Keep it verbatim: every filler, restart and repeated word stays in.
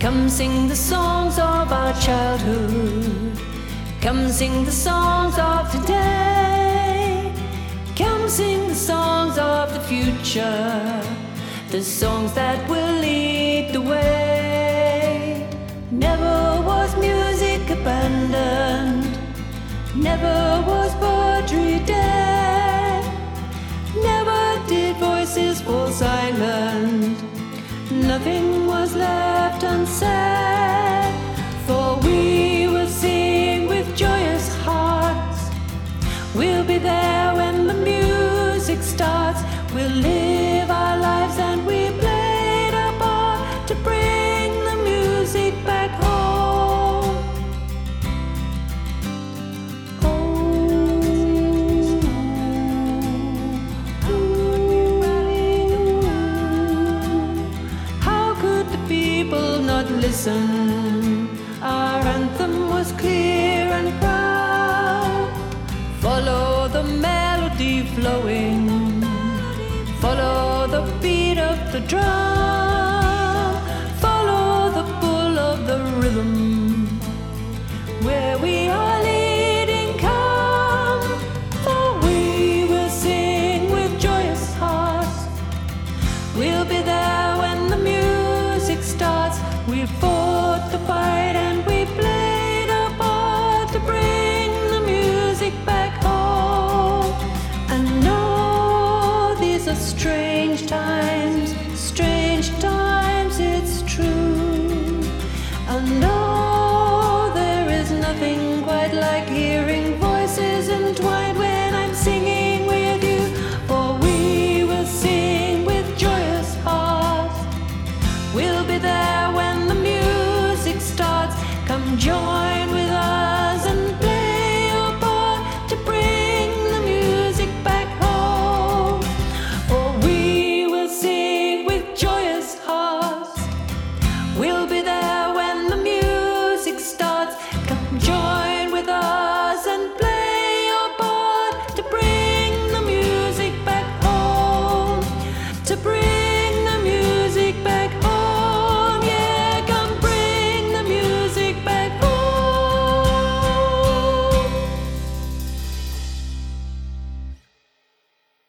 Come sing the songs of our childhood. Come sing the songs of today. Come sing the songs of the future, the songs that will lead the way. Never was music abandoned, never was poetry dead, never did voices fall silent, nothing was left unsaid. For we will sing with joyous hearts, we'll be there when the music starts. We'll live our lives and we played our part to bring the music back home. How could the people not listen? Our anthem was clear and proud. Follow the melody flowing, follow the beat of the drum, follow the pull of the rhythm. Where we are leading, come, for we will sing with joyous hearts. We'll be there when the music starts. We fought the fight and we played our part to bring the music back home. And no, these are strange times, strange times, it's true. And no, there is nothing quite like hearing voices entwined when I'm singing with you. For we will sing with joyous hearts. We'll be there when the music starts. Come join with us and play your part to bring the music back home. For we will sing with joyous hearts. We'll be there